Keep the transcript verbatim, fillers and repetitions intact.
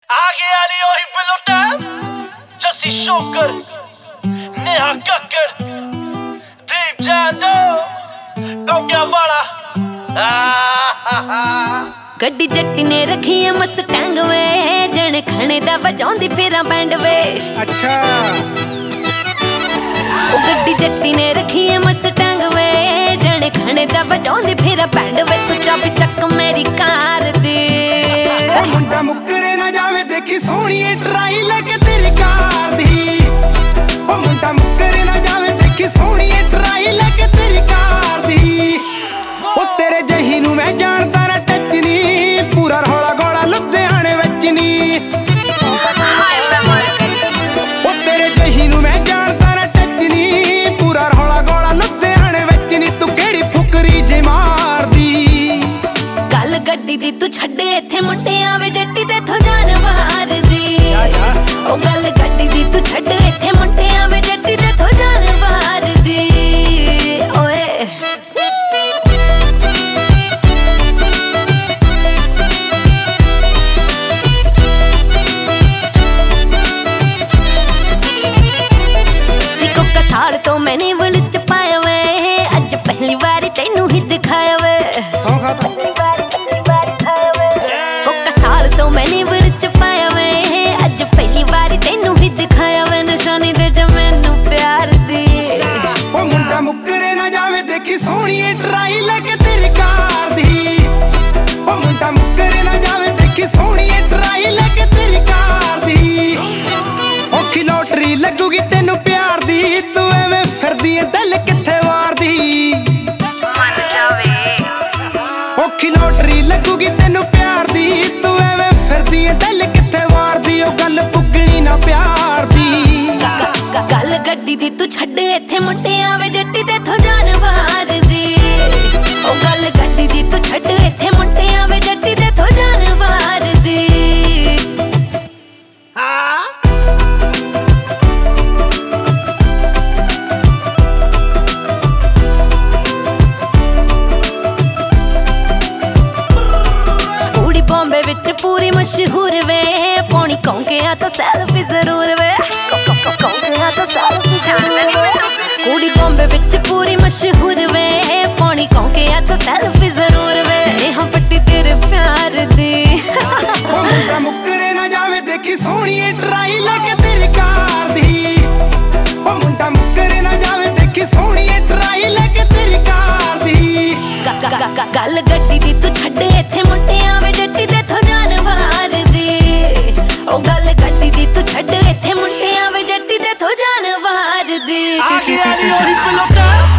आगे आली ओही पिलोटा जसी शोकर नेहा कक्कड़ दीप जानो गौया वाला गड्डी जट्टी ने रखी है मस्टैंग वे जने खाने दा वजाउंदी फेरा बैंड वे। अच्छा ओ गड्डी जट्टी ने रखी है मस्टैंग वे जने खाने दा वजाउंदी फेरा बैंड वे। तू चाबी चक मेरी कार दे ओ मुंडा मुकरे ना जावे देखी सोहणी ट्राई लगे तेरी कार दी। ओ मुंडा मुकरे ना जावे देखी सोहणी ट्राई लगे तेरी कार दी। ओ तेरे जही नू मैं जानदा ना टच नी पूरा रौला गोला लुधियाने विच नी। ओ तेरे जही नू मैं जानदा ना टच नी पूरा रौला गोला लुधियाने विच नी। तू केड़ी फुकरी जे मारदी गल गड्डी दी तू छड्डे इत्थे मुंडियां वे जट्टी तेथों जान मार दी। ओ गल गड्डी दी तू छड्डे इत्थे मुंडियां वे जट्टी तेथों जान मार दी। ओए साल तो मैंने वल च पाया वे अज पहली बार तेनू ही दिखाया वे। कोका साल तो मैंने वल च पाया वे अज पहली बार तेनू ही दिखाया वे। निशानी दे ज मैनू प्यार दी। ओ मुंडा मुकरे ना जावे देखी सोहणी ट्राई लगे तेरी कार दी। ओ मुंडा मुकरे ना जावे देखी सोहणी ट्राई लगे तेरी कार दी। औखी लॉटरी लगूगी तेनू प्यार दी तू एवें फिरदी दिल किथे वारदी मन जावे। औखी लॉटरी लगूगी तेनू प्यार दी तू एवें फिरदी दिल किथे वारदी। ओ गल पुगणी ना प्यार दी गल गड्डी दी तू छड्डे इत्थे मुंडियां वे जट्टी तेथों जान मार दी। ओ गल गड्डी दी तू छड्डे इत्थे मुंडियां वे जट्टी तेथों जान मार दी। बॉम्बे विच पूरी मशहूर वे पौनी कौंकिया तो सेल्फी जरूर वे। कुड़ी बॉम्बे विच पूरी मशहूर वे पौनी कौंकिया तो सेल्फी जरूर वे। यहाँ पट्टी तेरे प्यार दी। ओ मुंडा मुकरे ना जावे देखी सोहणी ट्राई लगे तेरी कार दी। ओ मुंडा मुकरे ना जावे देखी सोहणी ट्राई लगे तेरी कार दी। गल गड्डी दी तू छड्डे इत्थे मुंडियां वे जट्टी तेथों जान मार दी। ओ गल गड्डी दी तू छड्डे इत्थे मुंडियां वे जट्टी तेथों जान मार दी। आगे आली ओही पिलोटा